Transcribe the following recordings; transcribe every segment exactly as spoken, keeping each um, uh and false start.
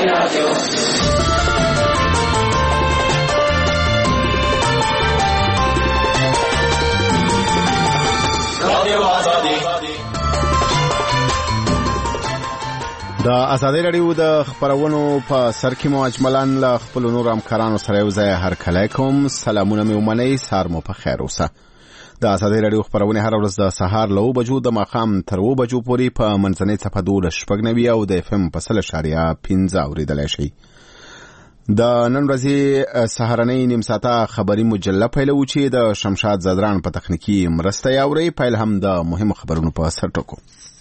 د ازادي رادیو د خبرونو په سر کې مو اجملان له خپل نور همکارانو سره یو ځای هر کله کوم سلامونه مې ومنئ سار مو په خیر اوسه. د ازادي رادیو خبرونه هر ورځ د سهار له اوه بجو د ماښام تر اوه بجو پورې په منځنۍ څپه دولس شپږ نوي او د اف ام په سل اشاریه پنځه اورېدلی شئ. د نن ورځې سهارنۍ نیم ساعته خبري مجله پیلوو چې د شمشاد زدران په تخنیکي مرسته یې اورئ. پیل هم د مهمو خبرونو په سر ټکو.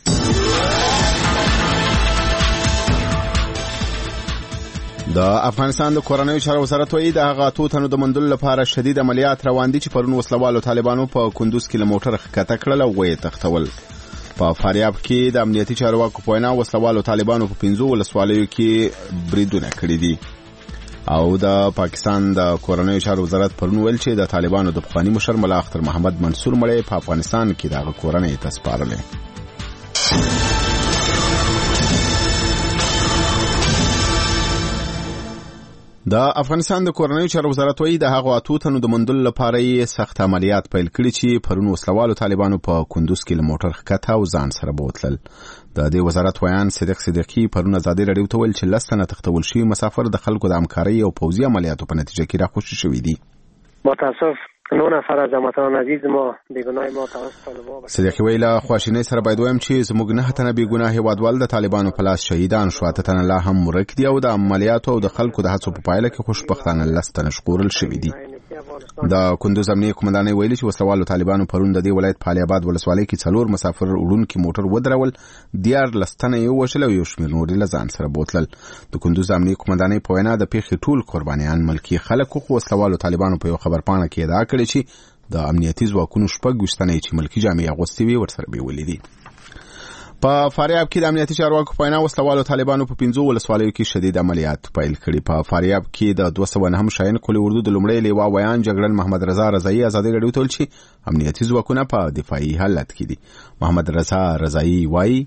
د افغانستان د کورنیو چارو وزارت وایي د هغه اتو تنو د موندلو لپاره شدید عملیات روان دي چې پرون وسلوالو طالبانو په کندوز کې له موټر ښکته کړل او ویې تښتول. په فاریاب کې د امنیتي چارواکو په وینا وسلوالو طالبانو په پنځو ولسوالیو کې بریدونه کړي دي. او د پاکستان د کورنیو چارو وزارت پرون ویل چې د طالبانو د پخواني مشر ملا اختر محمد منصور مړی په افغانستان کې دغه کورنۍ ته سپارلی. د افغانستان د کورنیو چارو وزارت وایي د هغو اتو تنو د موندلو لپاره یې سخت عملیات پیل کړي چې پرون وسلوالو طالبانو په کندوز کې له موټر ښکته او ځان سره بوتلل. د دې وزارت ویان صدیق صدیقي پرون ازادي رادیو ته ویل چې لس تنه تښتول شوي مسافر د خلکو د همکارۍ او پوځي عملیاتو په نتیجه کې راخوشي شوي دي. متاسف نو نفر از هموطنان عزیز ما بیگناه ما توسط طالبان. صدیقي ویل خواشینۍ سره باید وایم چې زموږ نه تنه بیګناه هیوادوال د طالبانو په لاس شهیدان شو، اته تنه لا هم ورک دي او د عملیاتو او د خلکو د هڅو په پایله کې خوشبختانه لس تنه ژغورل شوي دي. د کندوز امنیه قومندانۍ ویلي چې وسلوالو طالبانو پرون د دې ولایت په علي آباد ولسوالۍ کې څلور مسافر وړونکي موټر ودرول، دیارلس تنه یې ووژل او یو شمېر نور له ځان سره بوتلل. د کندوز امنیه قومندانۍ په وینا د پیښې ټول قربانیان ملکي خلک خو وسلوالو طالبانو په یو خبرپاڼه کې ادعا کړې چې د امنیتي ځواکونو شپږ ویشتنې چې ملکي جامې اغوستې وي ورسره بیولې دي. په فاریاب کې د امنیتي چارواکو په وینا وسلوالو طالبانو په پنځو ولسوالیو کې شدید عملیات پیل کړي. په فاریاب کې د دوه سوه نهم شاهین قلي اردو د لومړي لیوا ویان جګړن محمد رضا رضایي ازادي رادیو ته ویل چې امنیتي ځواکونه په دفاعي حالت کې دي. محمد رضا رضایي وایي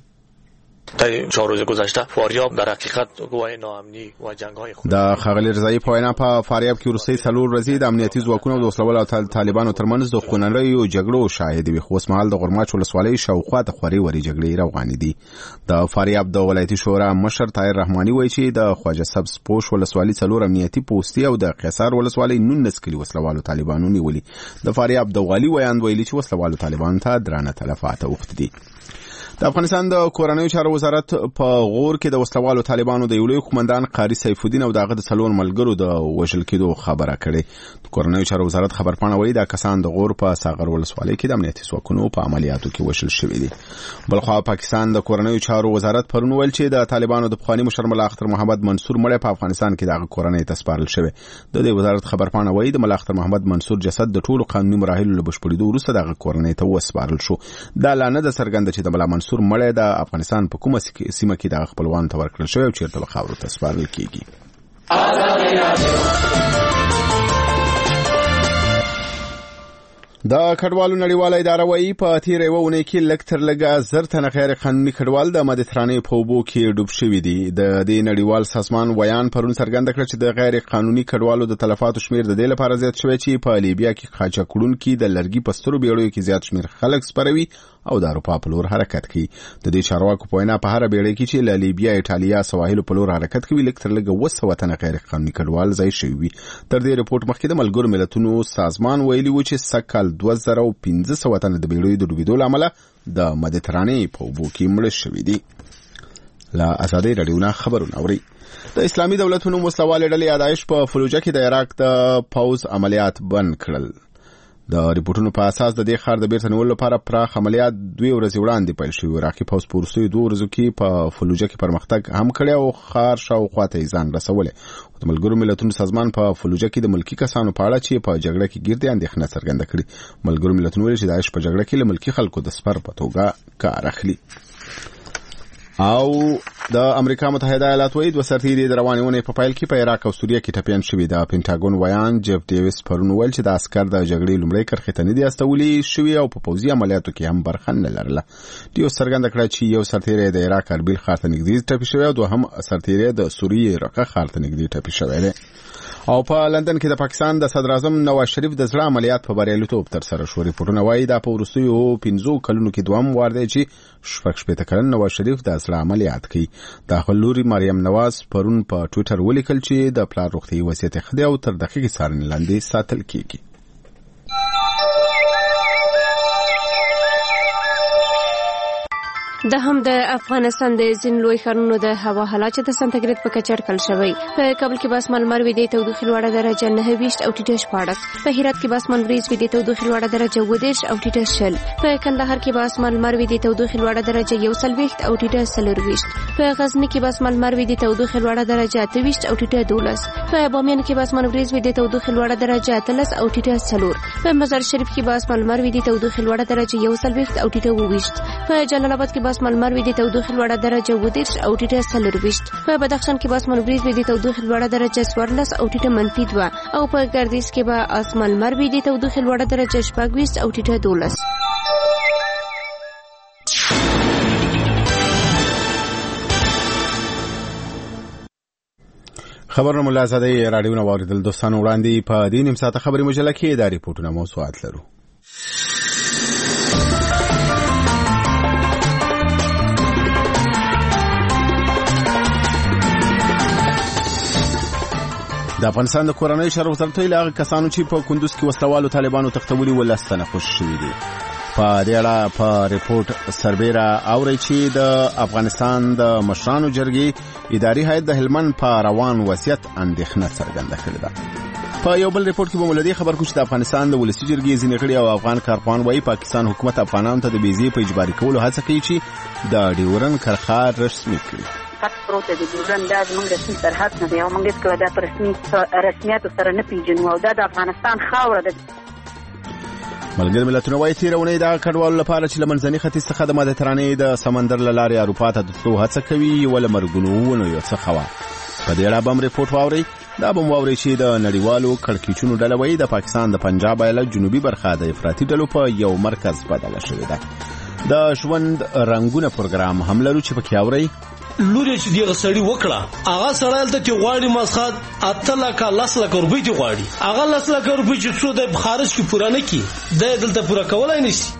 در چهار روز گذشته فاریاب در حقیقت گواه ناامنی و جنگ‌های خود د خغلی رضایی په وینا په فاریاب کې وروستۍ څلور ورځې د امنیتي ځواکونو د وسلوالو طالبانو ترمنځ د خونړیو جګړو شاهد وي، خو اوسمهال د غرماچ ولسوالۍ شاوخوا ته خوري وري جګړې روانې دي. د فاریاب د ولایتي شورا مشر طاهر رحماني وایي چې د خواجه سبز پوش ولسوالۍ څلور امنیتي پوستي او د قیصار ولسوالۍ نولس کلي وسلوالو طالبانو نیولي. د فاریاب د والي ویان ویلي چې وسلوالو طالبانو ته درانه تلفات اوښتي دي. د افغانستان د کورنیو چارو وزارت په غور کې د وسلوالو طالبانو د یو لوی قومندان قاری سیف الدین او دغه د څلور ملګرو د وژل کېدو خبره کړې. د کورنیو چارو وزارت خبرپاڼه وایي دا کسان د غور په ساغر ولسوالۍ کې د امنیتي ځواکونو په عملیاتو کې وژل شوي دي. بلخوا پاکستان د کورنیو چارو وزارت پرون ویل چې د طالبانو د پخواني مشر ملا اختر محمد منصور مړی په افغانستان کې دغه کورنۍ ته سپارل شوی. د دې وزارت خبرپاڼه وایي د ملا اختر محمد منصور جسد د ټولو قانوني مراحلو له بشپړېدو وروسته دغه کورنۍ ته وسپارل شو. دا لا نه ده څرګنده چې د ملا منصور مړی د افغانستان په کومه سیمه کې د خپلوانو ته ورکړل شوی او چیرته به خاورو ته سپارل کیږي. د کډوالو نړیواله اداره وایي په تیره یوه اونۍ کې لږ تر لږه زر تنه غیر قانوني کډوال د مدیترانې په اوبو کې ډوب شوي دي. د دې نړیوال سازمان ویان پرون څرګنده کړه چې د غیر قانوني کډوالو د تلفاتو شمېر د دې لپاره زیات شوی چې په لیبیا کې قاچاق وړونکي د لرګي په سترو بیړیو کې زیات شمېر خلک سپروي او د اروپا په لور حرکت کوي. د دې چارواکو په وینا په هره بیړۍ کې چې له لیبیا، ایټالیا، سواحلو په لور حرکت کوي لږ تر لږه اوه سوه تنه غیر قانوني کډوال ځای شوي وي. تر دې رپورټ مخکې د ملګرو ملتونو سازمان ویلي و چې سږکال دوه زره او پنځه سوه تنه د بیړیو د ډوبېدو له امله د مدیترانې په اوبو کې مړه شوي دي. له ازادۍ راډیو نه خبرونه اورئ. د اسلامي دولت په نوم وسلوالې ډلې اداعش په فلوجه کې د عراق د پوځ عملیات بند کړل. د ریپورتونو په اساس د دې ښار د بیرته نیولو لپاره پراخ عملیات دوی ورځې وړاندې پیل شوي. عراقي پوځ په وروستیو دوه ورځو کې په فلوجه کې پرمختګ هم کړی او ښار شاوخوا ته یې ځان رسولی. د ملګرو ملتونو سازمان په فلوجه کې د ملکي کسانو په اړه چې په جګړه کې ګیر دي اندېښنه څرګنده کړې. ملګرو ملتونو ویلي چې داعش په جګړه کې له ملکي خلکو د سپر په توګه کار اخلي. د افغانستان د کورنیو چارو وزارت په وینا د افغانستان د کورنیو چارو وزارت په او د امریکا متحده ایالات وایي دوه سرتیري د روانې اونۍ په پیل کې په عراق او سوریه کې ټپیان شوي. د پینټاګون ویان جیف ډیویس پرون ویل چې د عسکر د جګړې لومړۍ کرښې ته نه دي استولي شوي او په پوځي عملیاتو کې هم برخه نه لرله. ډیویس څرګنده کړه چې یو سرتیری د عراق اربیل ښار ته نږدې ټپي شوی او دوهم سرتیری د سوریې رقه ښار ته نږدې ټپي شوی دی. او په لندن کې د پاکستان د صدر اعظم نواز شریف د زړه عملیات په بریالیتوب ترسره شو. ریپورتونه وایي دا په وروستیو پنځو کلونو کې دوام وار دی چې شپږ شپېته کلن نواز شریف د زړه عملیات کوي. د خپل لوري مریم نواز پرون په ټویټر ولیکل چې د پلار روغتي وضعیت ښه دی او تر دقیقې څارنې لاندې ساتل کیږي. د هم د افغانستان د ځینو لوی ښارونو د هوا حالات د سانتیګریډ په کچه اټکل شوی. په کابل کې به اسمان لمر وي د تودوخې لوړه درجه نهه ویشت او ټیټه شپاړس. په هرات کې به اسمان وریځ وي د تودوخې لوړه درجه اووه دېرش او ټیټه شل. په کندهار کې به اسمان لمر وي د تودوخې لوړه درجه یو څلوېښت او ټیټه څلور ویشت. په غزني کې به اسمان لمر وي د تودوخې لوړه درجه اته ویشت او ټیټه دولس. په بامیان کې به اسمان وریځ وي د تودوخې لوړه درجه اتلس او ټیټه څلور. په مزار شریف کې به اسمان لمر وي د تودوخې لوړه درجه یو څلوېښت او ټیټه اووه ویشت. په جلال آباد کې به اسمان لمر وي د تودوخې لوړه درجه اووه دېرش او ټیټه څلور ویشت. په بدخشان کې به اسمان وریځ وي د تودوخې لوړه درجه څوارلس او ټیټه منفي دوه. او په ګردیز کې به اسمان لمر وي د تودوخې لوړه درجه شپږ ویشت او ټیټه دولس. خبرونه ملا زاده رادیو نو اوریدل دوستانو وړاندې په دې نیم ساعته خبري مجله کې دا ریپورتونه موضوعات لرو. د افغانستان د کورنۍ چارو وزارت ویلي هغه کسانو چې په کندوز کې وسلوالو طالبانو تختولي ولستنه خوشي شوي دي. په دې اړه په ریپورت سربیره اوري چې د افغانستان د مشرانو جرګې اداري هیئت د هلمند په روان وضعیت اندېښنه څرګنده کړې ده. په یو بل ریپورت کې به مولدي خبر کوم چې د افغانستان د ولسی جرګې ځینې غړي او افغان کارپوهان وایي پاکستان حکومت افغانانو ته د ویزې په اجباري کولو هڅه کوي چې د ډیورن کرښه رسمي کړي. پروسه د ډیورن د موږ رسمي سرحد نه دی او موږ هیڅکله د رسمي رسمیت سره نه پیژنو او دا د افغانستان خاوره ده. ملګری ملتونه وایي تیرونې د کډوالو لپاره چې لمنځني ختیځ څخه د مدیترانې د سمندر له لارې اروپا ته د تلو هڅه کوي ول مرګونو یو څه خوا. په دې اړه به ریپورت واوري. دا به واوري چې د نړیوالو کړکېچونو ډله وایي د پاکستان د پنجاب ایالت جنوبي برخه د افراطي ډلو په یو مرکز بدله شوې ده. د ژوند رنگونه پروګرام هم لرو چې پکې اوري لوري چې دی غسړی وکړه هغه سړی ته چې غواړي مسخات اته لکه لس لکه روپۍ دی غواړي هغه لس لکه روپۍ چې څو د خارج کې پوره نه کی د دلته پوره کولای نشي.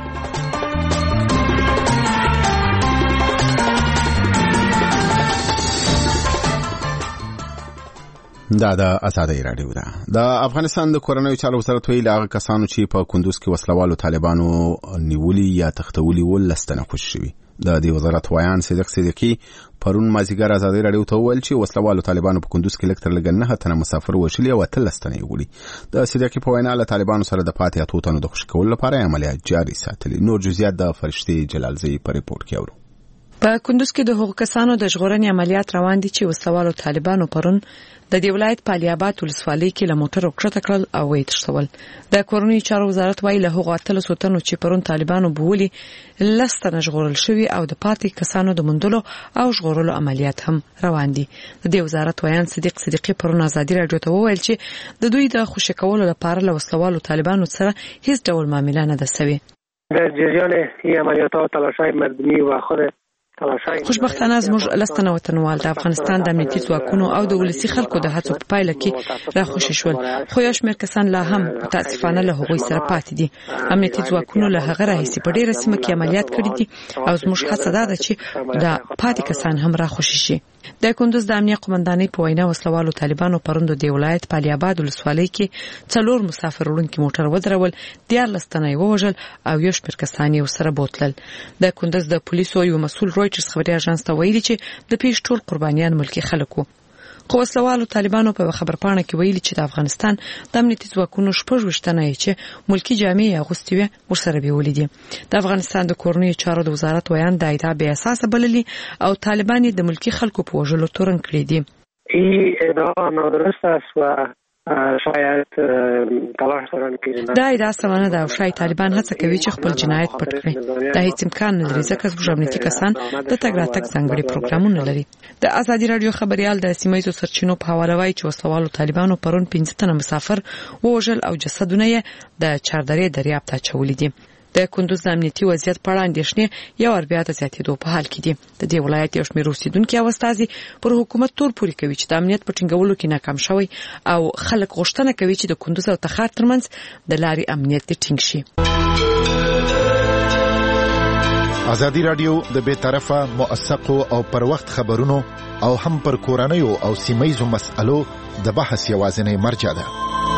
دا د آزادۍ رادیو ده. د افغانستان د کورنۍ چارو وزارت ویلي هغه کسانو چې په کندوز کې وسلوالو طالبانو نیولي یا تختولي ولستنه خوشي شوي. د دې وزارت ویان صدیق صدیقي پرون مازیګر آزادۍ رادیو ته وویل چې وسلوالو طالبانو په کندوز کې لږ تر لږه نهه تنه مسافر وژلي او اتلس تنه یې وړي. د صدیقي په وینا له طالبانو سره د پاتې اتو تنو د خوشي کولو لپاره عملیات جاري ساتلي. نور جزئیات د فرشتي جلالزئی په ریپورت کې اورو. په کندوز کې د حقوق کسانو د ژغورنې عملیات روان دي چې وسلوالو طالبانو پرون د دې ولایت په الیاباد ولسوالۍ کې له موټر وکړه کړل او وې تښتول. د کورنۍ چارو وزارت وایي له هغو اتلس تنو چې پرون طالبانو بولي لستنه ژغورل شوي او د پاتې کسانو د موندلو او ژغورلو عملیات هم روان دي. د دې وزارت ویان صدیق صدیقي پرون آزادۍ رادیو ته وویل چې د دوی د خوشی کولو لپاره له وسلوالو طالبانو سره هیڅ ډول معامله نه ده سوې. در جریان این عملیات ها تلاش‌های مردمی و خود خوشبختانه زموږ لستنه وطنوال د افغانستان د امنیتي ځواکونو او د ولسی خلکو د هڅو په پایله کې راخوشي شول، خو یو شمېر کسان لا هم تاسفانه له هغوی سره پاتې دي. امنیتي ځواکونو له هغه راهیسې په ډېره سیمه کې عملیات کړي دي او زموږ هڅه ده چې د پاتې کسان هم راخوشي شي. د کندوز د امنیه قومندانۍ په وینا وسلوالو طالبانو پروند د ولایت په الیاباد ولسوالۍ کې څلور مسافر وړونکي موټر ودرول، دیارلس تنه یې ووژل او یو شمېر کسان یې ورسره بوتلل. د کندوز د پولیسو یو مسؤل رویټرز خبري اژانس ته ویلي چې د پیښې ټول قربانیان ملکي خلک وو. خو وسلوالو طالبانو په خبرپاڼه کې ویلي چې د افغانستان د امنیتي ځواکونو شپږ ویشتنه یې چې ملکي جامې اغوستې وې ورسره بیولې دي. د افغانستان د کورنیو چارو د وزارت ویان د ادعا بې اساسه بللي او طالبان د ملکي خلکو په وژلو تورن کړي دي. این ادعا نادرست است و شاید تلاش سره کوي دا ادعا سمانه ده او شاید طالبان هڅه کوي چې خپل جنایت پټ کړي. دا هیڅ امکان نه لري ځکه زموږ امنیتي کسان د تګ راتګ ځانګړي پروګرامونه لري. د ازادي رادیو خبريال د سیمایي سرچینو په حواله وایي چې وسوالو طالبانو پرون پنځه تنه مسافر ووژل او جسدونه یې د چاردرې دریاب ته اچولي دي. د کندوز امنیتي وضعیت په اړه اندېښنې یو ور بیا د زیاتېدو په حال کې دي. د دې ولایت یو شمېر اوسیدونکي او استازي پر حکومت تور پوري کوي چې د امنیت په ټینګولو کې ناکام شوی او خلک غوښتنه کوي چې د کندوز او تخار ترمنځ د لارې امنیت ټینګ شي. ازادي رادیو د بې طرفه موثقو او پر وخت خبرونو او هم پر کورنیو او سیمایي مسألو د بحث یوازینی مرجع ده.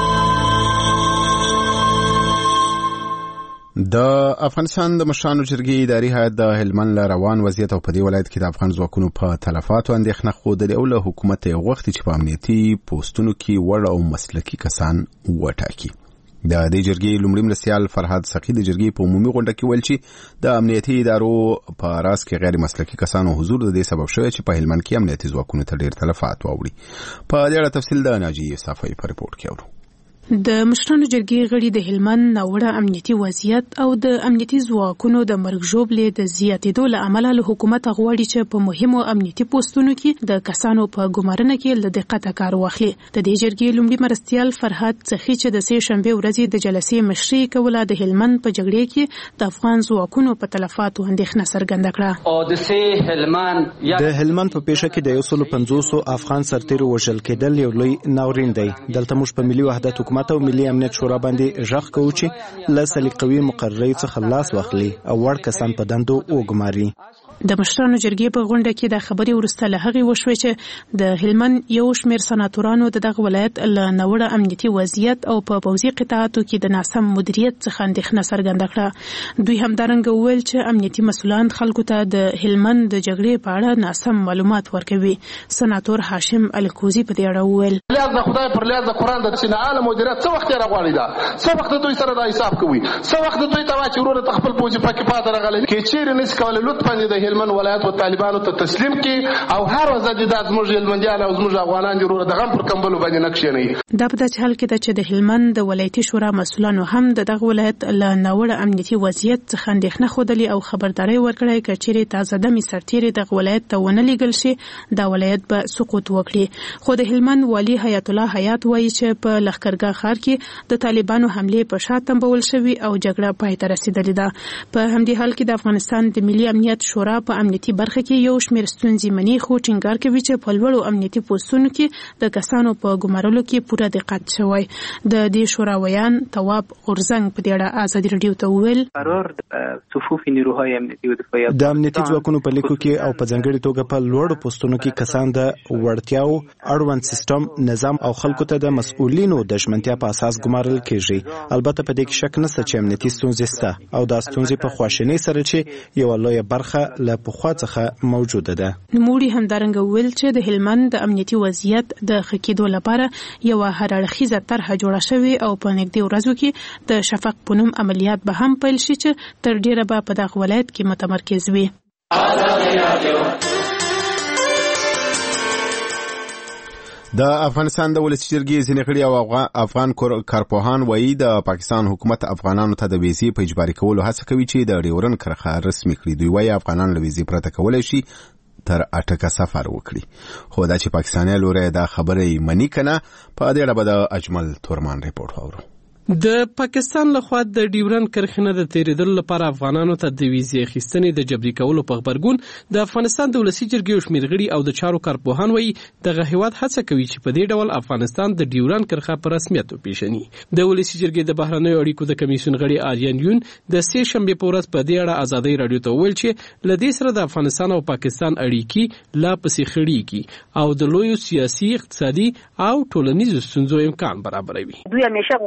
د افغانستان د مشرانو جرګې اداري هیئت د هلمند له روان وضعیت او په دې ولایت کې د افغان ځواکونو په تلفاتو اندېښنه ښودلې او له حکومت یې غوښتي چې په امنیتي پوسټونو کې وړ او مسلکي کسان وټاکي. د دې جرګې لومړي مرستیال فرهاد سخي د جرګې په عمومي غونډه کې ویل چې د امنیتي ادارو په راس کې غیر مسلکي کسانو حضور د دې سبب شوی چې په هلمند کې امنیتي ځواکونو ته ډېر تلفات واوړي. په دې اړه تفصیل د ناجی صافی په رپورټ کې اورو. د مشرانو جرګې غړي د هلمند ناوړه امنیتي وضعیت او د امنیتي ځواکونو د مرګ ژوبلې د زیاتېدو له امله له حکومت غواړي چې په مهمو امنیتي پوسټونو کې د کسانو په ګمارنه کې له دقت کار واخلي. د دې جرګې لومړي مرستیال فرهاد سخي چې د سې شنبه ورځې د جلسې مشري کوله د هلمند په جګړې کې د افغان ځواکونو په تلفاتو اندېښنه څرګنده کړه. د هلمند په پیښه کې د یو سل پنځوس افغان سرتیرو وژل کېدل یو لوی ناورین دی. دلته موږ په ملي وحدت حکومت او ملي امنیت شورا باندې ژغ کوو چې له سلیقوي مقررې څخه لاس واخلي او وړ کسان په دندو وګماري. د مشرانو جرګې په غونډه کې د خبري ورسته له هغې وشوې چې د هلمند یو شمېر سناتورانو د دغه ولایت له ناوړه امنیتي وضعیت او په پوځي قطاعاتو کې د ناسم مدیریت څخه اندېښنه څرګنده کړه. دوی همدارنګه وویل چې امنیتي مسؤلان خلکو ته د هلمند د جګړې په اړه ناسم معلومات ورکوي. سناتور هاشم الکوزي په دې اړه وویل لیاز د خدای پر لیاز د قرآن د سینعاله مدیریت څه وخت یې راغواړي دا څه وخت دوی سره دا حساب کوي څه وخت دوی ته واچي ورونه خپل پوځي پکې پاتې راغلي کې چیرې نس کول لطفا د هلمند ولایت او طالبانو ته تسلیم کی او هر ورځ د زموږ هلمندیان او زموږ افغانان جوړ د غم پر کمبلو باندې نقشې نه. دا په داسې حال کې ده چې د هلمند د ولایتي شورا مسؤلانو هم د دغه ولایت له ناوړه امنیتي وضعیت څخه اندېښنه ښودلې او خبرداري ورکړې چې چیرې تازه دمې سرتیري د ولایت ته ونه لیږل شي دا ولایت به سقوط وکړي. خو د هلمند والي حیات الله حیات وایي چې په لښکرګاه ښار کې د طالبانو حمله په شا تنبول شوی او جګړه پای ته رسیدلې ده. په همدې حال کې د افغانستان د ملي امنیت شورا په امنیتي برخه کې یو شمېر ستونزې مني خو ټینګار کوي چې په لوړو امنیتي پوسټونو کې د کسانو په ګمارلو کې پوره دقت شوی. د دې شورا ویان تواب غورزنګ په دې اړه ازادي رادیو ته وویل قرار صفوف نیروهای امنیتي و دفاعي د امنیتي ځواکونو په لیکو کې او په ځانګړي توګه په لوړو پوسټونو کې کسان د وړتیاو اړوند سیستم نظام او خلکو ته د مسؤلینو د ژمنتیا په اساس ګمارل کېږي. البته په دې کې شک نشته چې امنیتي ستونزې شته او دا ستونزې په خواشینۍ سره چې یو لویه برخه له پخوا څخه موجوده ده. نوموړي همدارنګه ویل چې د هلمند د امنیتي وضعیت د ښه کېدو لپاره یو هرړخیزه طرحه جوړه شوې او په نږدې ورځو کې د شفق په نوم عملیات به هم پیل شي چې تر ډیره به په دغه ولایت کې متمرکز وي. د افغانستان د ولسی جرګې ځینې غړي او افغان کارپوهان وایي د پاکستان حکومت افغانانو ته د ویزې په اجباري کولو هڅه کوي چې د ډیورن کرښه رسمي کړي. دوی وایي افغانان له ویزې پرته کولای شي تر اټکه سفر وکړي. خو دا چې پاکستاني لوري دا خبره یې مني کنه په دې اړه به د اجمل تورمان ریپورت اورو. د پاکستان لخوا د ډیورن کرښې نه د تیریدلو لپاره افغانانو ته د ویزې اخیستنې د جبري کولو په غبرګون د افغانستان د ولسی جرګې شمېر غړي او د چارو کارپوهان وایي دغه هیواد هڅه کوي چې په دې ډول افغانستان د ډیورن کرښه په رسمیت وپیژني. د ولسی جرګې د بهرنیو اړیکو د کمیسیون غړي آریان یون د سې شنبې په ورځ په دې اړه ازادي رادیو ته ویل چې له دې سره د افغانستان او پاکستان اړیکې لا پسې خړېږي او د لویو سیاسي اقتصادي او ټولنیزو ستونزو امکان برابروي. دوی همیشه غوښتل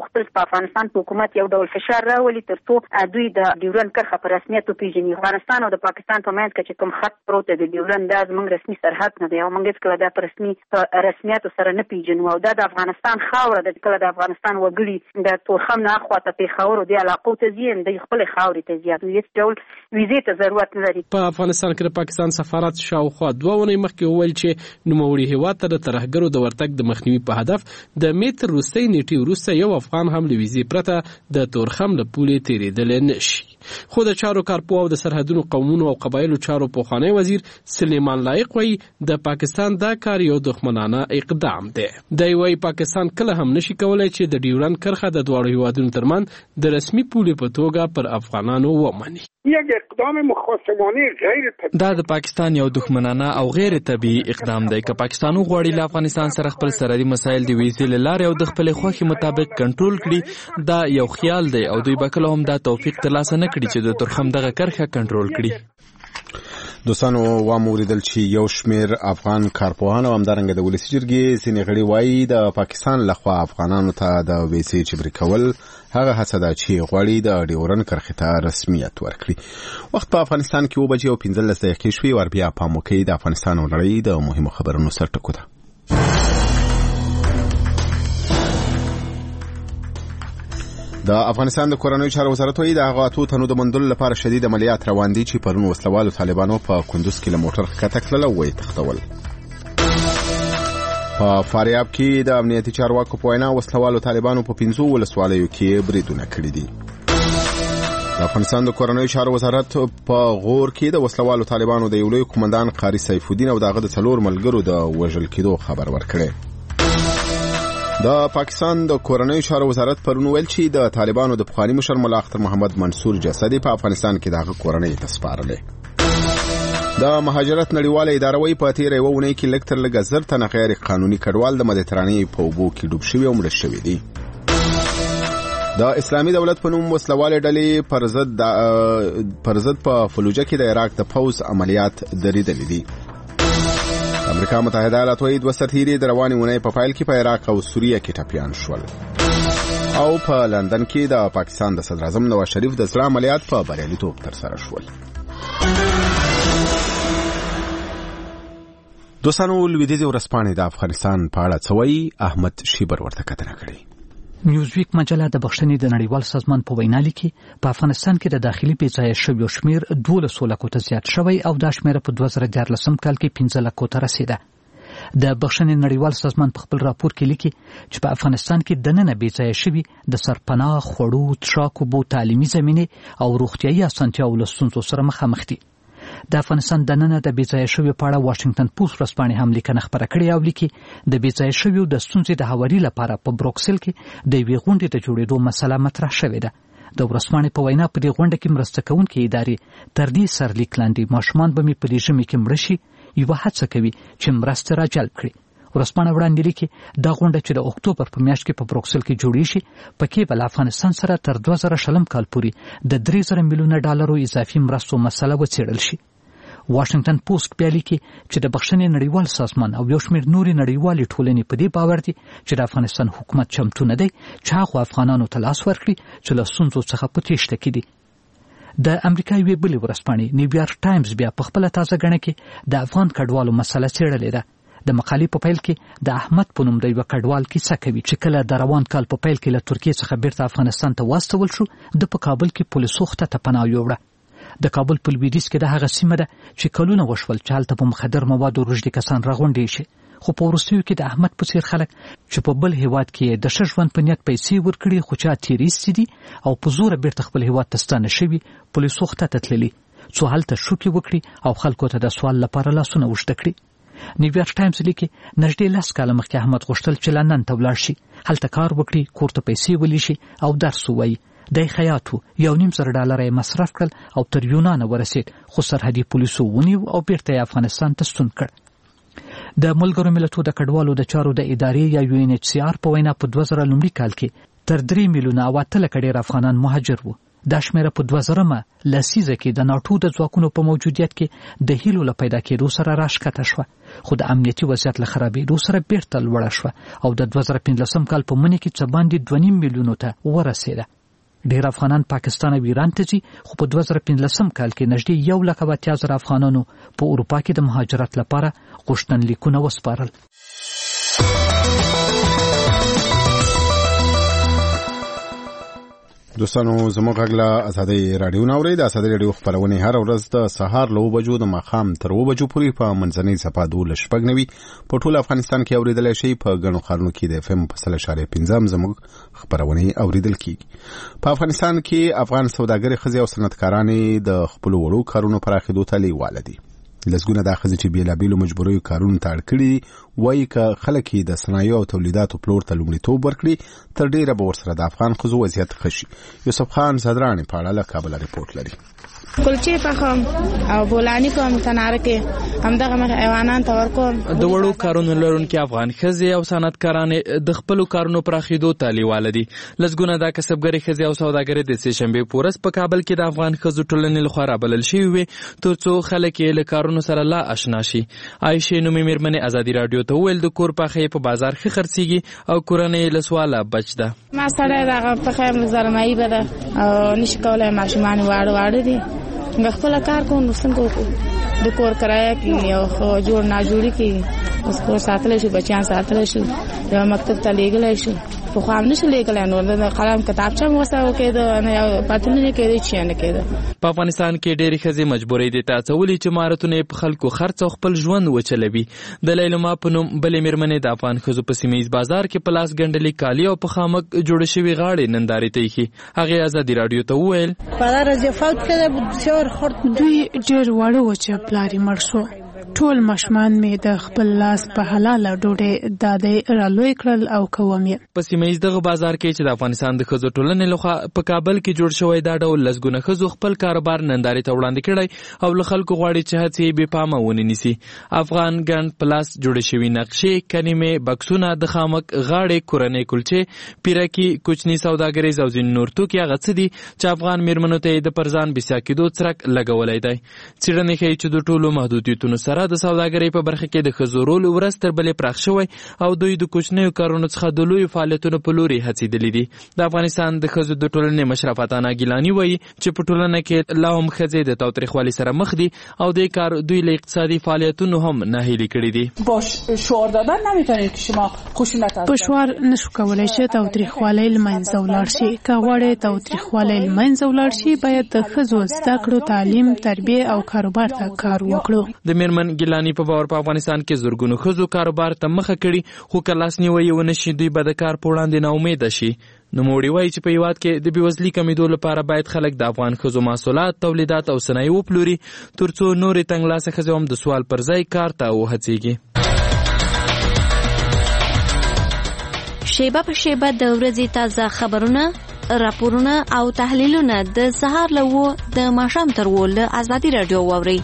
په افغانستان په حکومت یو ډول فشار راولي ترڅو دوی د ډیورن کرښه په رسمیت وپیژني. افغانستان او د پاکستان په منځ کې چې کوم خط پروت دی د ډیورن دا زموږ رسمي سرحد نه دی او موږ هیڅکله دا په رسمي په رسمیت سره نه پیژنو او دا د افغانستان خاوره ده. کله د افغانستان وګړي د تورخم نه اخواته پیښور او د علاقو ته ځي د خپل خاورې ته ځي هیڅ ډول ویزې ته ضرورت نه لري. په افغانستان کې د پاکستان سفارت شاوخوا دوه اونۍ مخکې وویل چې نوموړي هیواد ته د ترهګرو د ورتګ د مخنیوي په هدف د متر وروستۍ نیټې وروسته یو افغان هم له ویزې پرته د تورخم له پولې تېرېدلی نشي. خو د چارو کارپو او د سرحدونو قومونو او قبایلو چارو پخوانی وزیر سلیمان لایق وایي د پاکستان دا کار یو دښمنانه اقدام دی. دی وایي پاکستان کله هم نشي کولای چې د ډیورن کرښه د دواړو هیوادونو ترمنځ د رسمي پولې په توګه پر افغانانو ومني. یک اقدام مخاصمانه غیر طبیعي دا د پاکستان یو دښمنانه او غیر طبیعي اقدام دی. که پاکستان غواړي له افغانستان سره خپل سرحدي مسایل د ویزې له لارې او د خپل خوښې مطابق کنټرول کړي دا یو خیال دی او دوی به کله هم دا توفیق ترلاسه نه کړي چې د تورخم دغه کرښه کنټرول کړي. دوستانو واموریدل چې یو شمیر افغان کارپوهان او همدارنګه د ولسي جرګې ځینې غړي وایي د پاکستان لخوا افغانانو ته د ویزې جبري کول هغه هڅه ده چې غواړي د ډیورن کرښې ته رسمیت ورکړي. وخت په افغانستان کې اوه بجې او پنځلس دقیقې شوې. ور بیا پام وکړئ د افغانستان او نړۍ د مهمو خبرونو سرټکو ده. د افغانستان د کورنیو چارو وزارت وایي د هغه اتو تنو د موندلو لپاره شدید عملیات روان دي چې پرون وسلوالو طالبانو په کندوز کې له موټر ښکته کړل او ویې تښتول. په فاریاب کې د امنیتي چارواکو په وینا وسلوالو طالبانو په پنځو ولسوالیو کې بریدونه کړي دي. د افغانستان د کورنیو چارو وزارت په غور کې د وسلوالو طالبانو د یو لوی قومندان قاری سیف الدین او دغه د څلور ملګرو د وژل کېدو خبر ورکړی. د پاکستان د کورنیو چارو وزارت پرون ویل چې د طالبانو د پخوانی مشر ملا اختر محمد منصور جسدي په افغانستان کې دغه کورنۍ ته سپارلې. د مهاجرت نړیواله اداره وایي په تېره یوه اونۍ کې لږ تر لږه زر تنه غیر قانوني کډوال د مدیترانې په اوبو کې ډوب شوي او مړه شوي دي. د اسلامي دولت په نوم وسلوالې ډلې پر ضد پر ضد په فلوجه کې د عراق د پوځ عملیات دریدلي دي. امریکا متحده ایالات وایي دوه سرتیري د روانې اونۍ په پیل کې په عراق او سوریه کې ټپیان شول. او په لندن کې د پاکستان د صدر اعظم نواز شریف د زړه عملیات په بریالیتوب ترسره شول. دوستانو لویدیځې ورځپاڼې د افغانستان په اړه څه وایي؟ احمد شیبر ورته کتنه کړې. نیوزویک مجله د بخښنې د نړیوال سازمان په وینا لیکي په افغانستان کې د داخلي بېځایه شویو شمیر دولسو لکو ته زیات شوی او دا شمیر په دوه زره دیارلسم کال کې پنځه لکو ته رسیده. د بخښنې نړیوال سازمان په خپل راپور کې لیکي چې په افغانستان کې دننه بېځایه شوي د سرپناه، خوړو، څښاک اوبو، تعلیمي زمینې او روغتیایي اسانتیاوو له ستونزو سره مخامخ دي. د افغانستان دننه د بېځایه شویو په اړه واشنګټن پوسټ ورځپاڼې هم لیکنه خپره کړې او لیکي د بېځایه شویو د ستونزې د هواري لپاره په بروکسل کې د یوې غونډې د جوړېدو مسله مطرح شوې ده. د ورځپاڼې په وینا په دې غونډه کې مرسته کوونکې ادارې تر دې سرلیک لاندې ماشومان به مې په دې ژمي کې مړه شي یوه هڅه کوي چې مرسته راجلب کړي. ورځپاڼه وړاندې لیکي دا غونډه چې د اکتوبر په میاشت کې په بروکسل کې جوړې شي پکې به له افغانستان سره تر دوه زره شلم کال پورې د درې زره میلیونه ډالرو اضافي مرستو مسله وڅېړل شي. واشنګټن پوسټ بیا لیکي چې د بخښنې نړیوال سازمان او یو شمېر نورې نړیوالې ټولنې په دې باور دي چې د افغانستان حکومت چمتو نه دی چې هغو افغانانو ته لاس ورکړي چې له ستونزو څخه په تېښته کې دي. د امریکا یوې بلې ورځپاڼې نیویارک ټایمز بیا په خپله تازه ګڼه کې د افغان کډوالو مسله څېړلې ده. د مقالې په پیل کې د احمد په نوم د یوه کډوال کیسه کوي چې کله د روان کال په پیل کې له ترکیې څخه بیرته افغانستان ته واستول شو د په کابل کې پولیسو خته ته پناه یووړه. د کابل په لویدیځ کې د هغه سیمه ده چې کلونه وشول چې هلته په مخدر موادو روږدي کسان راغونډې شي. خو په وروستیو کې د احمد په څېر خلک چې په بل هیواد کې د ښه ژوند په نیت پیسې ورکړي خو چا تېرې ایستې دي او په زوره بیرته خپل هیواد ته ستانه شوي پولیسو خته ته تللي څو هلته شوکې وکړي او خلکو ته د سوال لپاره لاسونه اوږده کړي. نیویارک ټایمز لیکي نږدې لس کاله مخکې احمد غوښتل چې لندن ته ولاړ شي، هلته کار وکړي، کور ته پیسې ولیشي او درس ووایي. دی خیاط و، یو نیم زره ډالره یې مصرف کړل او تر یونانه ورسېد خو سرحدي پولیسو ونیو او بیرته یې افغانستان ته ستون کړ. د ملګرو ملتونو د کډوالو د چارو د ادارې یا یو ان ایچ سی آر په وینا په دوه زره لومړي کال کې تر درې میلیونه او اته لکه ډېر افغانان مهاجر وو. دا شمیره په دوه زرمه لسیزه کې د ناټو د ځواکونو په موجودیت کې د هیلو له پیدا کېدو سره راښکته شوه، خو د امنیتي وضعیت له خرابېدو سره بیرته لوړه شوه او د دوه زره پنځلسم کال په مني کې څه باندې دوه نیم میلیونو ته ورسېده. ډېر افغانان پاکستان او ایران ته ځي، خو په دوه زره پنځلسم کال کې نږدې یو لک او اتیا زره افغانانو په اروپا کې د مهاجرت لپاره غوښتنلیکونه وسپارل. دوستانو زموږ غږ له ازادۍ راډیو نه اورئ. د ازادۍ راډیو خپرونې هر ورځ د سهار له اوه بجو د ماښام تر اوه بجو پورې په منځنۍ څپه دولس شپږ نوي په ټول افغانستان کې اورېدلی شئ. په ګڼو ښارونو کې د اف ام په سل اشاریه پنځه زموږ خپرونې اورېدل کېږي. په افغانستان کې افغان سوداګرې ښځې او صنعتکارانې د خپلو وړو کارونو پراخېدو ته لیواله دي. لسګونه دا ښځې چې بېلابېلو مجبوریو کارونو ته اړ کړي وایي که خلک یې د صنایعو او تولیداتو پلور ته لومړیتوب ورکړي تر ډېره به ورسره د افغان ښځو وضعیت ښه شي. یوسف خان صدرانې په اړه له کابله رپورټ لري. کلچې پخوم او بولاني کوم تناره کې همدغه مخ ایوانان ته ورکوم. د وړو کارونو لرونکي افغان ښځې او صنعتکارانې د خپلو کارونو پراخېدو ته لیواله دي. لسګونه دا کسبګرې ښځې او سوداګرې د سې شنبې په ورځ په کابل کې د افغان ښځو ټولنې لخوا رابلل شوي وې تر څو خلک یې له کارونو سره لا اشنا شي. عایشې نومي مېرمنې ازادي راډیو ته وویل د کور پخې په بازار ښه خرڅېږي او کورنۍ له سواله بچ ده. ما سړی دغه پخې زلمایي به ده او نشي کولی ماشومان واړه واړه دي. د خپل کار کوم نو څنګه وکړو د کور کرایه کې یو خو جوړ نه جوړی کې اوس کور ساتل شي بچیان ساتل شي یو مکتب ته لیږل شي په خو هم نشي لیږل نو د قلم کتابچه مو وسو کې د نه پاتې نه کېږي چې نه کېده. په افغانستان کې ډېری ښځې مجبورې دي ته څولې چې مهارتونه په خلکو خرڅ او خپل ژوند وچلوي. د لیلما په نوم بلې مېرمنې د افغان ښځو په سیمه ییز بازار کې په لاس ګنډلې کالي او په خامک جوړ شوي غاړې نندارې ته ایښي. هغې ازادي راډیو ته وویل دوی ډېر واړه و چې پلار یې مړ شو. ټول ماشومان مې د خپل لاس په حلاله ډوډۍ دادی رالوی کړل او کوم یې. په سیمه ییز دغه بازار کې چې د افغانستان د ښځو ټولنې لخوا په کابل کې جوړ شوی دا ډول لسګونه ښځو خپل کاروبار نندارې ته وړاندې کړی او له خلکو غواړي چې هڅې بې پامه ونه نیسي. افغان ګنډ په لاس جوړې شوي نقشې، کنیمې، بکسونه، د خامک غاړې، کورنۍ کلچې، پیرکي، کوچني سوداګریز او ځینې نور توکي هغه څه دي چې افغان مېرمنو ته یې د پرځان بسیا کېدو څرک لګولی دی. څېړنې ښیي چې د ټولو محدودیتونو سره د سوداګرۍ په برخه کې د ښځو رول ورځ تر بلې پراخ شوی او دوی د کوچنیو کارونو څخه د لویو فعالیتونو په لوري هڅېدلي دي. د افغانستان د ښځو د ټولنې مشره فتانه ګیلاني وایي چې په ټولنه کې لا هم ښځې د تاوتریخوالي سره مخ دي او دې کار دوی له اقتصادي فعالیتونو هم ناهیلي کړي دي. باش شعار دادن نمیتونید که شما خشونت از په شعار نشو کولای چې تاوتریخوالی له منځه ولاړ شي. که غواړئ تاوتریخوالی له منځه ولاړ شي باید د ښځو زده کړو، تعلیم، تربیه او کاروبار ته کار وکړو. د میرمن ګیلاني په باور په افغانستان کې زرګونو ښځو کاروبار ته مخه کړي خو که لاسنیوی ونه شي دوی به د کار په وړاندې ناامیده شي. نوموړي وایي چې په هېواد کې د بېوزلي کمیدو لپاره باید خلک د افغان ښځو محصولات، تولیدات او صنایع وپلوري تر څو نورې تنګلاسه ښځې هم د سوال پر ځای کار ته وهڅېږي. شیبه په شیبه د ورځې تازه خبرونه، راپورونه او تحلیلونه د سهار له اوه د ماښام تر اوه له ازادي راډیو واورئ.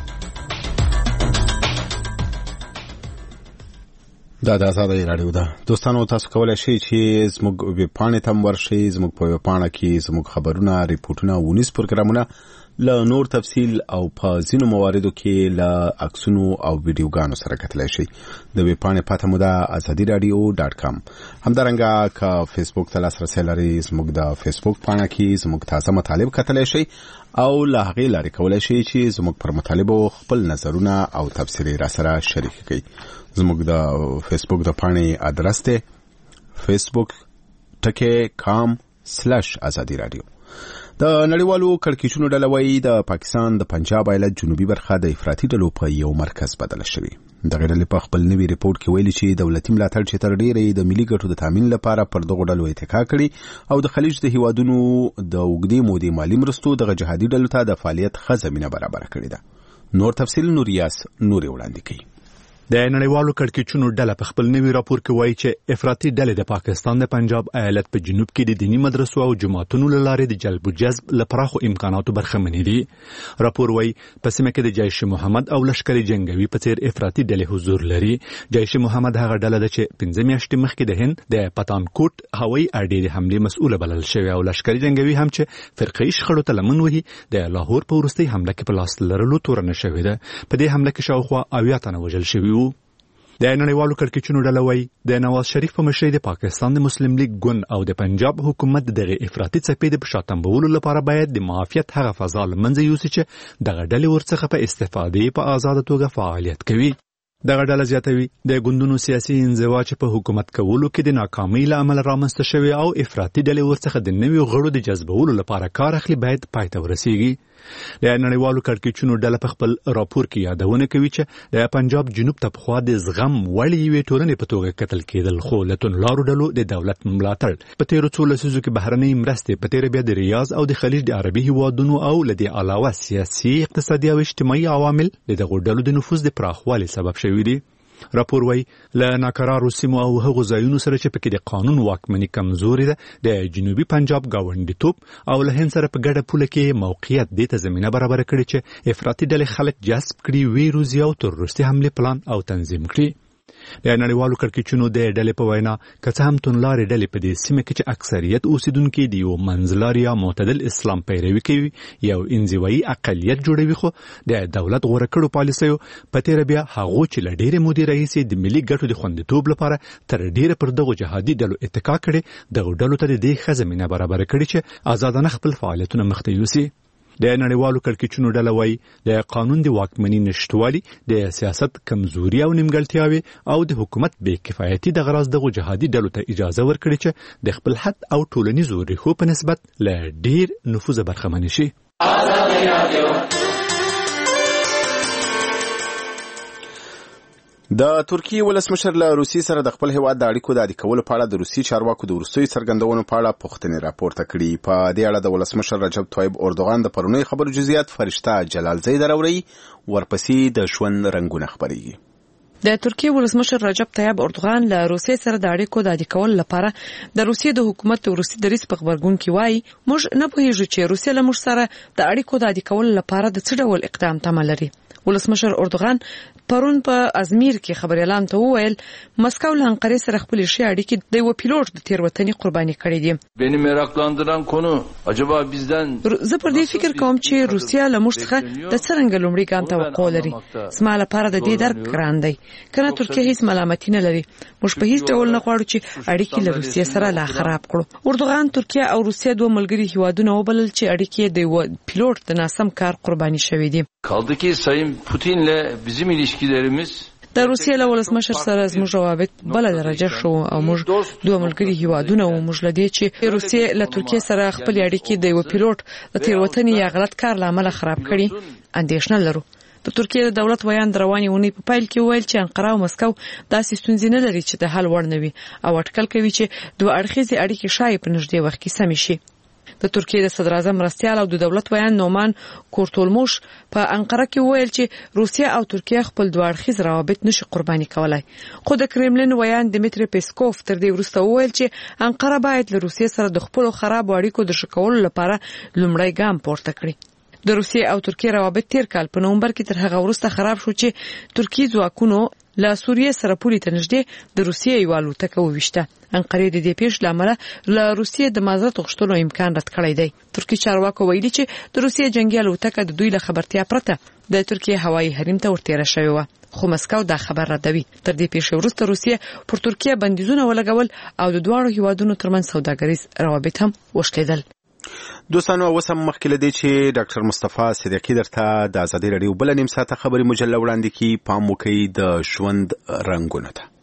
دا د ازادۍ راډیو ده. دوستانو تاسو کولی شئ چې زموږ ویبپاڼې ته هم ورشئ. زموږ په ویبپاڼه کې زموږ خبرونه، ریپورټونه، ونیز پروګرامونه له نور تفصیل او په ځینو مواردو کې له عکسونو او ویډیوګانو سره کتلی شئ. د ویبپاڼې پته مو ده ازادي راډیو ډاټ کام. همدارنګه که فیسبوک ته لاسرسی لرئ زموږ د فیسبوک پاڼه کې زموږ تازه مطالب کتلی شئ او له هغې لارې کولی شئ چې زموږ پر مطالبو خپل نظرونه او تبصرې راسره شریک کړئ. زموږ د فیسبوک د پاڼې ادرس دی فیسبوک ټکی کام سلش ازادي راډیو. د نړیوالو کړکېچونو ډله وایي د پاکستان د پنجاب ایالت جنوبي برخه د افراطي ډلو په یو مرکز بدله شوې. دغه ډلې په خپل نوي ریپورټ کې ویلي چې دولتي ملاتړ چې تر ډېره د ملي ګټو د تامین لپاره پر دغو ډلو اتکا کړي او د خلیج د هیوادونو د اوږدې مودې مالي مرستو دغه جهادي ډلو ته د فعالیت ښه زمینه برابره کړې ده. نور تفصیل نوریاس نورې وړاندې کوي. د نړیوالو کړکېچونو ډله په خپل نوي راپور کې وایي چې افراطي ډلې د پاکستان د پنجاب ایالت په جنوب کې د دینی مدرسو او جماعتونو له لارې د جلب و جذب له پراخو امکاناتو برخمنې دي. راپور وایي په سیمه کې د جیش محمد او لشکري جنگوي په څیر افراطي ډلې حضور لري. جیش محمد هغه ډله ده چې پنځه میاشتې مخکې د هند د پتانکوټ هوایي اډې د حملې مسؤله بلل شوې او لشکري جنگوي هم چې فرقه‌ای شخړو ته لمن وهي د لاهور په وروستۍ حمله کې په لاس لرلو تورنه شوې ده. په دې حمله کې شاوخوا اویا تنه وژل شوي وو. د نړیوالو کړکېچونو ډله وایي د نواز شریف په مشرۍ د پاکستان د مسلم لیگ ګوند او د پنجاب حکومت دغه افراطي څپې د شاتمبولو لپاره باید د معافیت هغه فضا له منځه یوسي چې دغه ډلې ورڅخه په استفادې په آزاده توګه فعالیت کوي. دغه ډله زیاتوي د ګوندونو سیاسي انزوا چې په حکومت کولو کې د ناکامۍ له امله رامنځته شوې او افراطي ډلې ورڅخه د نویو غړو د جذبولو لپاره کار اخلي باید پای ته ورسیږي. د نړیوالو کړکېچونو ډله په خپل راپور کې یادونه کوي چې د پنجاب جنوب ته پخوا د زغم وړ یوې ټولنې په توګه کتل کېدل خو له توندلارو ډلو د دولت ملاتړ په تېرو څو لسیزو کې بهرنۍ مرستې په تېره بیا د ریاض او د خلیج د عربي هیوادونو او له دې علاوه سیاسي اقتصادي او اجتماعي عوامل د دغو ډلو د نفوذ د پراخوالي سبب شوي دي. راپور وایي له ناکرارو سیمو او هغو ځایونو سره چې پکې د قانون واکمني کمزوري ده د جنوبي پنجاب ګاونډیتوب او له هند سره په ګډه پوله کې موقعیت دې ته زمینه برابره کړې چې افراطي ډلې خلک جذب کړي وی روزي او تروریستي حملې پلان او تنظیم کړي. د نړیوالو کړکېچونو د ډلې په وینا که څه هم توندلارې ډلې په دې سیمه کې چې اکثریت اوسیدونکي د یو منځلاري یا معتدل اسلام پیروي کوي یو انزوایي اقلیت جوړوي خو د دولت غوره کړو پالیسیو په تېره بیا هغو چې له ډېرې مودې راهیسې د ملي ګټو د خوندیتوب لپاره تر ډېره پر دغو جهادي ډلو اتکا کړې دغو ډلو ته د دې ښه زمینه برابره کړې چې آزادانه خپل فعالیتونه مخته یوسي. د نړیوالو کړکېچونو ډله وایي د قانون د واکمنۍ نشتوالي د سیاست کمزوري او نیمګړتیاوې او د حکومت بې کفایتي دغه راز دغو جهادي ډلو ته اجازه ورکړي چې د خپل حد او ټولنیزو ریښو په نسبت له ډېر نفوذه برخمنې شي. د ترکیې ولسمشر له روسیې سره د خپل هیواد د اړیکو د عادي کولو په اړه د روسي چارواکو د وروستیو څرګندونو په اړه پوښتنې راپورته کړي. په دې اړه د ولسمشر رجب طیب اردوغان د پرونی خبرو جزئیات فرشته جلالزی دراوري ورپسې د ژوند رنگونه خبريږي. د ترکیې ولسمشر رجب طیب اردوغان له روسیې سره د اړیکو د عادي کولو لپاره د روسیې د حکومت د روسي دریځ په خبرګون کې وایي موږ نه پوهیږو چې روسیه له موږ سره د اړیکو د عادي کولو لپاره د څه ډول اقدام تمه لري. ولسمشر اردوغان پرون په ازمیر کې خبريالان ته وویل مسکو له انقرې سره خپل شي اړیکې د یو پیلوټ د تیروتنې قرباني کړې دي. beni meraklandıran konu acaba bizden زه پر دې فکر کوم چې روسیا له موږ څخه د څرنګه لومړي ګام توقع لري. زما لپاره د دې درک ګران دی کنه ترکیه هیڅ ملامتي نه لري. موږ په هیڅ ډول نه غواړو چې اړیکې له روسیا سره لا خراب کړو. اردوغان ترکیه او روسیا دوه ملګري هیوادونه وبلل چې اړیکې د یو پیلوټ د ناسم کار قرباني شوې دي. kaldı ki Sayın Putin'le bizim ilişkilerimiz د روسیې له ولسمشر سره زموږ روابط بل درجه شو او موږ دوه ملګري هیوادونه او موږ لدی چې روسیې له ترکیې سره خپل اړیکې د یو پیلوټ د تیروتنې یا غلط کار لامل خراب کړي اندېښنه لرو. د ترکیې د دولت ویان رواني ونی په پایل کې ویل چې انقره او مسکو داسې ستونزې نه لري چې د حل وړ نه وي او اټکل کوي چې دوه اړخیزې اړیکې شاید په نږدې وخت کې سم شي. د ترکیې د صدر اعظم مرستیال او د دولت ویان نومان کورتولموش په انقره کې ویل چې روسیا او ترکیه خپل دوه اړخیز روابط نشي قرباني کولای. خو د کرملین ویان دمیتری پیسکوف تر دې وروسته ویل چې انقره باید له روسیې سره د خپل خراب اړیکو د شکولو لپاره لومړی ګام پورته کړي. د روسیې او ترکیې روابط تیر کال په نومبر کې تر هغه وروسته خراب شو چې ترکیې ځواکونو له سوریې سره پولي ته نږدې د روسیې یو الوتکه وویشته. انقره د دې پیښې لامل له روسیې د معذرت غوښتلو امکان رد کړی دی. ترکیې چارواکو ویلي چې د روسیې جنگي الوتکه د دوی له خبرتیا پرته د ترکیې هوایي حریم ته ورتېره شوې وه خو مسکو دا خبر ردوي. تر دې پیښې وروسته روسیې پر ترکیه بندیزونه ولګول او د دواړو هیوادونو ترمنځ سوداګریز روابط هم وشلیدل. دوستانو اوسم مخکې لدی چې ډاکټر مصطفی صدیقی درته د ازادي رادیو بل نیم ساعته خبري مجله وړاندې کی پام وکړئ د ژوند رنگونه ته.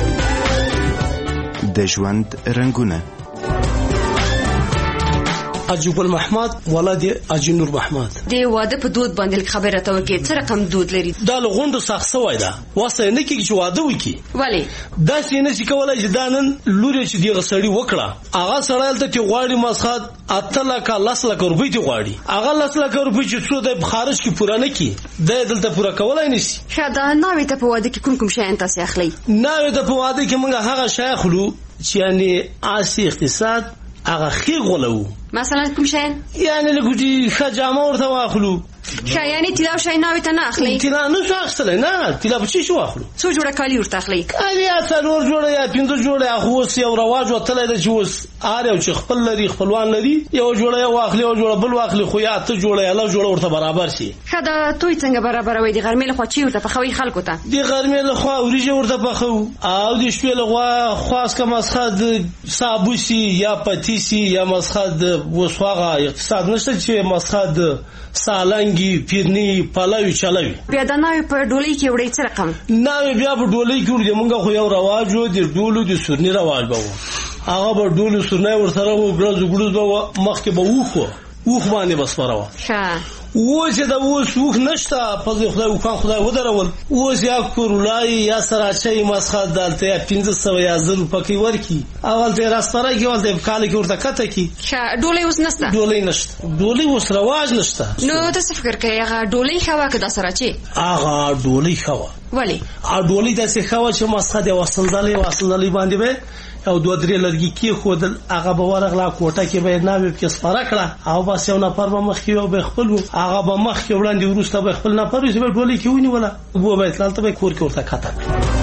د ژوند رنگونه حاجی ګل محمد ولادي حاجی نور محمد. د واده په دود باندې خبره ته وکړي څه رقم دود لري؟ دا لغونډه سخت سوای دا واسه نه کیږي چې واده وکړي. ولی دا چې نه شي کولای چې دانن لوري چې دی غسړی وکړه هغه سړی ته چې غواړي مسخات اتله کا لس لک روپۍ دی غواړي هغه لس لک روپۍ چې څو د خارج کې پوره نه کی د دلته پوره کولای نشي. شاده ناوې ته په واده کې کوم کوم شی تاسو اخلي؟ ناوې ته په واده کې موږ هغه شی اخلو چې یعنی آسی اقتصاد هغه خي غولو. مثلا کوم شی؟ یعنی لګوټي خجامه ورته واخلو. شایانی تیلا شای ناوی ته نه اخلي؟ تیلا نه څو اخلي نه تیلا په چی شو اخلو؟ څو جوړه کالی ورته اخلي؟ کالی څلور جوړه یا پنځه جوړه اخو یو رواج وتلای د جوس اره او چې خپل لري خپلوان لري یو جوړه یو اخلي او جوړه بل واخلي خو یا ته جوړه یا له جوړه ورته برابر شي. خدا توي څنګه برابر وي د غرمې له خوا چی ورته په خوي خلکو ته؟ د غرمې له خوا وريجه ورته په خو او د شپې له خوا خاص کا مسخد صابوسی یا پتیسی یا مسخد وسواغه اقتصاد نشته چې مسخد سالنګي پیرني پلاوی چلاوی. بیا د ناوی په ډولۍ کې وړي څه رقم؟ ناوی بیا په ډولۍ کې وړي مونږ خو یو رواج و د ډولو د سورني رواج به هغه به ډولو سورني ورسره و ګرځو ګړز به مخکې به وخو وخ باندې بس پروا. ښه و چې دا اوس وخ نشته په خدای وکړ خدای ودرول اوس یا کورولای یا سراچي مسخه دالته پنځه سوه یا زر پکې ورکی اول ته راستره کې ول د کال کې ورته کته کی. ښه ډولۍ اوس نشته؟ ډولۍ نشته ډولۍ اوس رواج نشته. نو تاسو فکر کوئ هغه ډولۍ خوا کې د سراچي؟ هغه ډولۍ خوا ولی؟ ا ډولۍ د څه خوا چې مسخه د وسندلې وسندلې باندې به او دوه درې لرګي کې خودل هغه به ورغلا کوټه کې به ناوې کې سپاره کړه او بس یو نفر به مخ کې به خپل هغه به مخ کې وړاندې ورسته به خپل نفر چې به ډولۍ کې ونی ولا وو به تلته به کور کې ورته کاته.